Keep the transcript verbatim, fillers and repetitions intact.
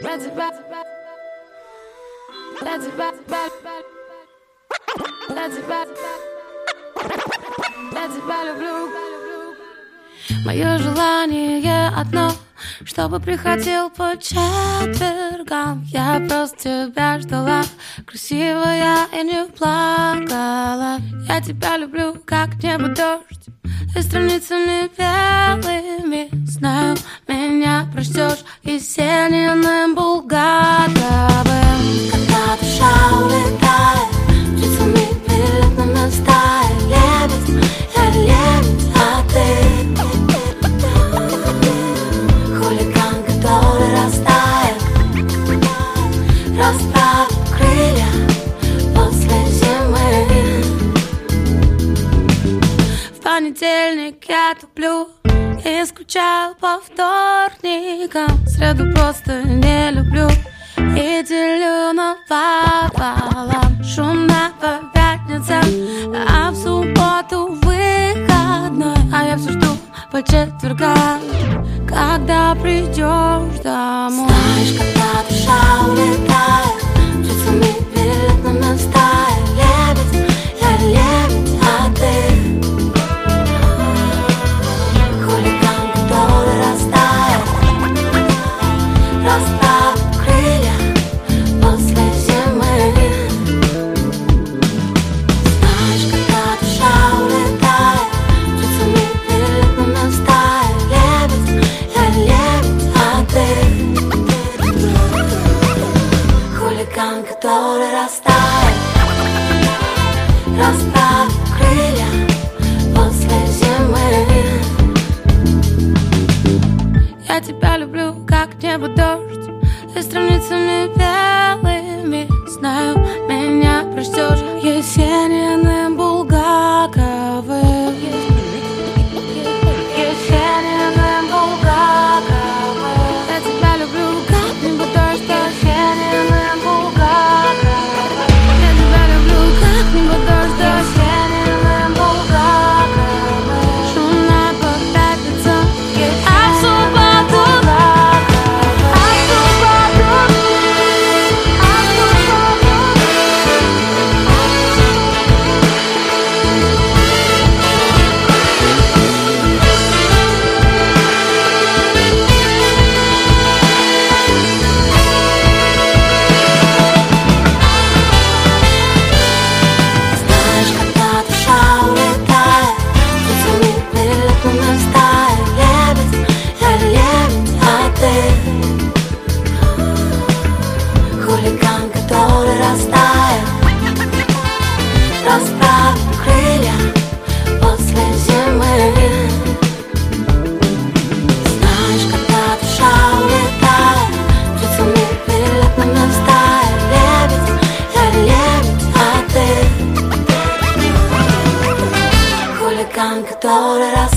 Мое желание одно, чтобы приходил по четвергам. Я просто тебя ждала, красивая и не плакала. Я тебя люблю, как небо дождь, и страницами белыми. Знаю, меня прочтешь есенинным булгаковым. Когда душа улетает, птицами перед нами стая. Лебедь, я лебедь, а ты хулиган, который растает, расправит крылья после зимы. В понедельник я туплю и скучаю по вторникам. В среду просто не люблю и делю напополам. Шумно по пятницам, а в субботу выходной. А я все жду по четвергам, когда придешь домой. Знаешь, когда душа улетает, птицами перед нами стая. Лебедь, я лебедь, а ты хулиган, который растает, расправит крылья после зимы. Знаешь, когда душа улетает, птицами перед нами стая. Лебедь, я лебедь, а ты хулиган, который растает, расправит крылья после зимы. Я тебя люблю, как небо дождь, и страницами белыми. Знаю, меня прочтешь есенинным булгаковым. Есенинным булгаковым. Я тебя люблю, как небо дождь, есенинным булгаковым. Я тебя люблю, как небо дождь, есенинным булгаковым. Шумно по пятницам, а в субботу, а в субботу, а в Знаешь, когда душа улетает, птицами перед нами стая. Лебедь, я лебедь, а ты хулиган, который растает, расправит крылья после зимы. Знаешь, когда душа улетает, птицами перед нами стая. Лебедь, я лебедь, а ты хулиган, который растает,